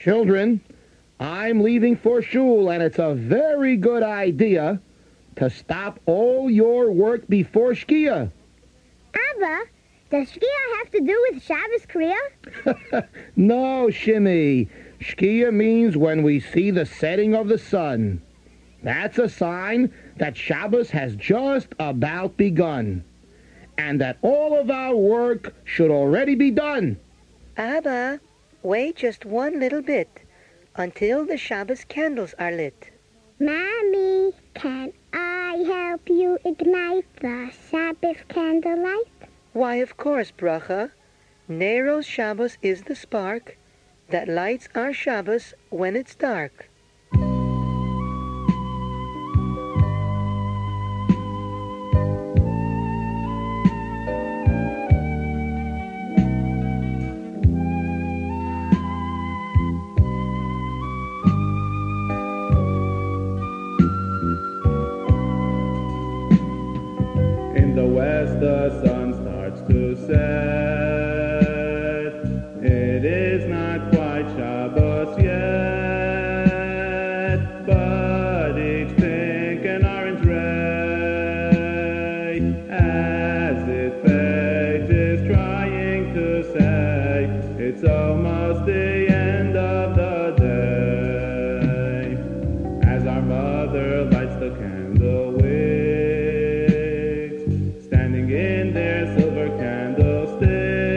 Children, I'm leaving for shul, and it's a very good idea to stop all your work before Shkia. Abba, does Shkia have to do with Shabbos Kriya? No, Shimmy. Shkia means when we see the setting of the sun. That's a sign that Shabbos has just about begun, and that all of our work should already be done. Abba, wait just one little bit until the Shabbos candles are lit. Mommy, can I help you ignite the Shabbos candlelight? Why, of course, Bracha. Nero's Shabbos is the spark that lights our Shabbos when it's dark. In the west the sun starts to set. It is not quite Shabbos yet, but each pink and orange ray, as it fades, is trying to say it's almost the end of the day. As our mother lights the candle wicks, standing in their silver candlesticks,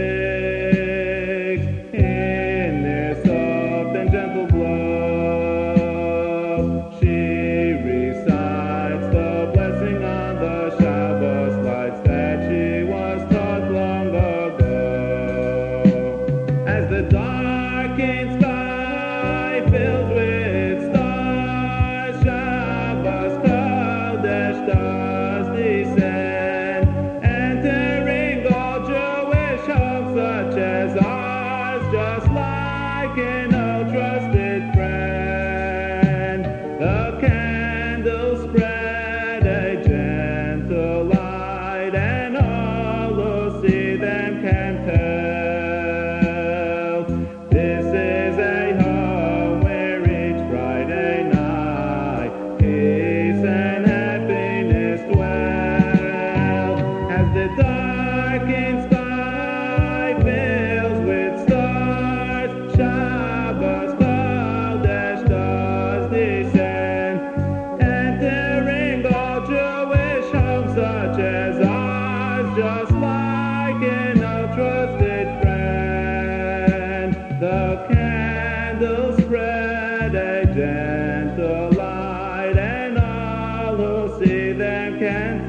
in their soft and gentle glow, she recites the blessing on the Shabbos lights that she was taught long ago. As the darkened sky fills with stars, Shabbos Kodesh does descend, entering all Jewish homes such as ours, just like an old trusted friend. The candles spread a gentle light, and all who see them can tell this is a home where each Friday night peace and happiness dwell. As the darkened sky fills with stars, Shabbos Kodesh does descend, entering all Jewish homes such as ours, just like an old trusted friend. The candles spread a gentle light, and all who see them can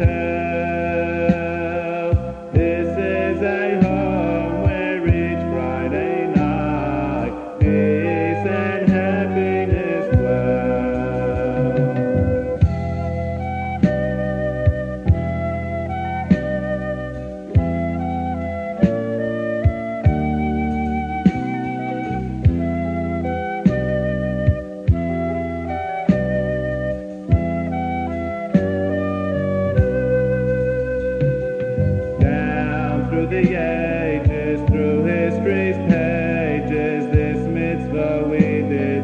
tell this is a home where each Friday night peace and happiness dwell. Down through the ages, through history's pages, this mitzvah we did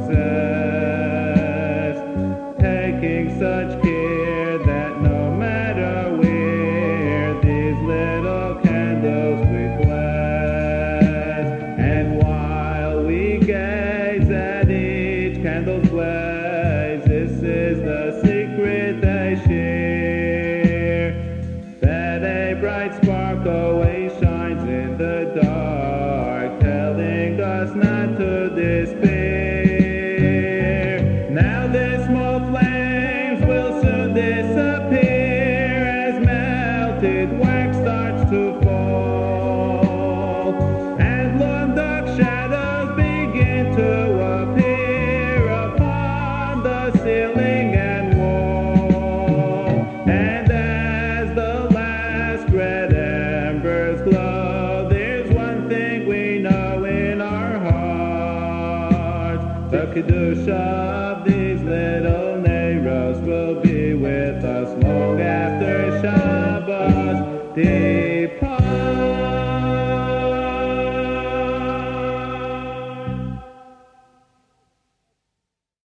possess, taking such care that no matter where, these little candles we bless. And while we gaze at each candle's blaze, this is the secret they share, that a bright spark always shines in the dark, telling us not to despair. Now the small flames will soon disappear as melted wax starts to fall, and long dark shadows begin to appear upon the ceiling and wall. And as the last red embers glow, there's one thing we know in our hearts: the kedusha of these little Neros will be with us long after Shabbos.